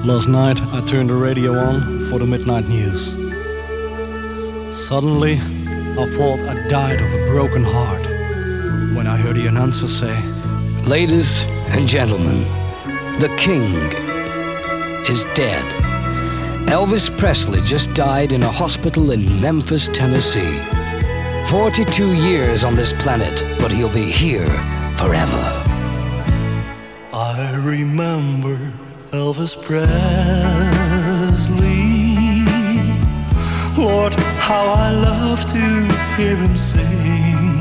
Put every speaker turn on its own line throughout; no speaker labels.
Last night I turned the radio on for the midnight news. Suddenly I thought I died of a broken heart when I heard the announcer say,
"Ladies and gentlemen, the king is dead." Elvis Presley just died in a hospital in Memphis, Tennessee. 42 years on this planet, but he'll be here forever.
I remember Elvis Presley. Lord, how I love to hear him sing.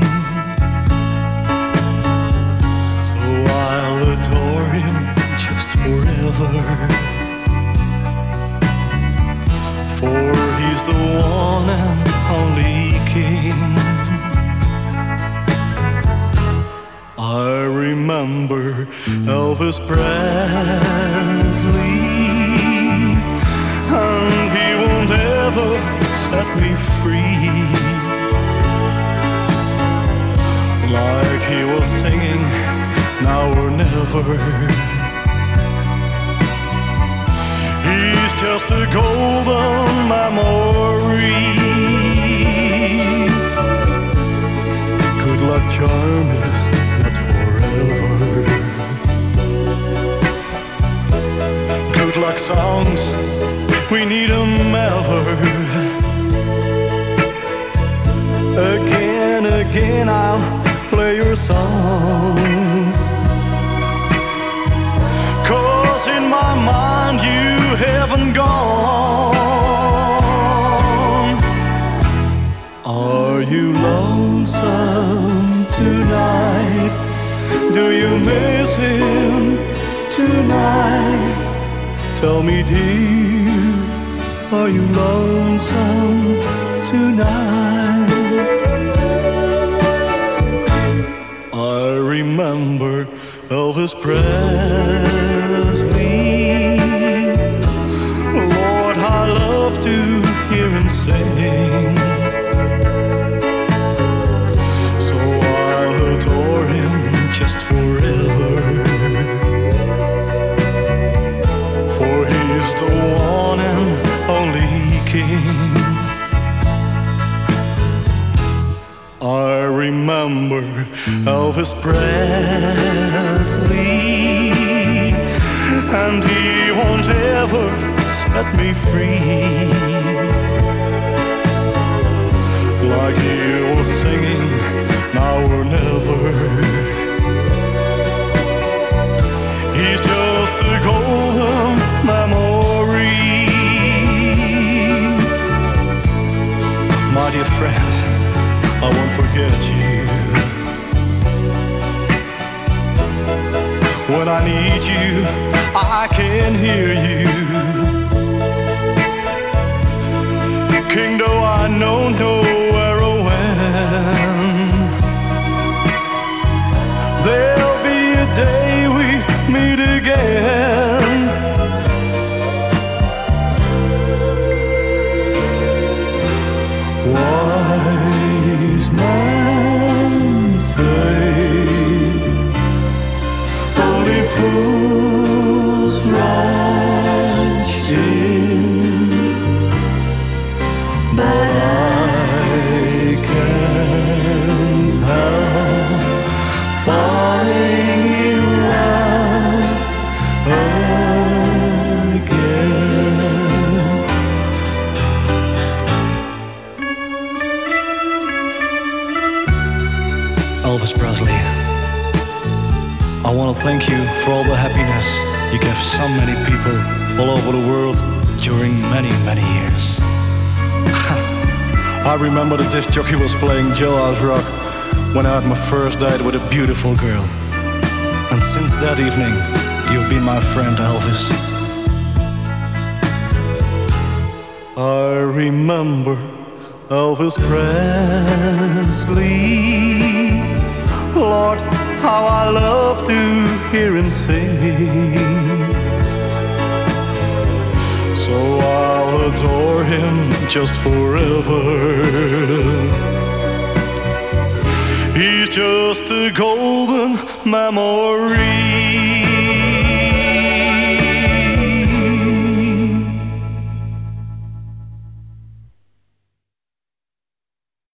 So I'll adore him just forever. For he's the one and only king. I remember Elvis Presley, and he won't ever set me free. Like he was singing, now or never. He's just a golden memory. Good luck charm is not forever. Good luck songs, we need 'em ever. Again I'll play your songs, 'cause in my mind you haven't gone. Are you lonesome tonight? Do you miss him tonight? Tell me, dear, are you lonesome tonight? I remember Elvis Presley. Lord, I love to hear him sing. So I'll adore him just forever. For he's the one and only king. I remember Elvis Presley, and he won't ever set me free. Like he was singing, now or never. He's just a golden memory. My dear friend, I won't forget you. When I need you, I can hear you. King, though I know nowhere or when, there'll be a day we meet again. Wise men say only fools rush in, but I can't help falling in love again. Elvis Presley, I want to thank you for all the happiness you gave so many people all over the world during many, many years. I remember the disc jockey was playing Jailhouse Rock when I had my first date with a beautiful girl. And since that evening, you've been my friend, Elvis. I remember Elvis Presley. Lord, how I love to hear him sing. So I'll adore him just forever. He's just a golden memory.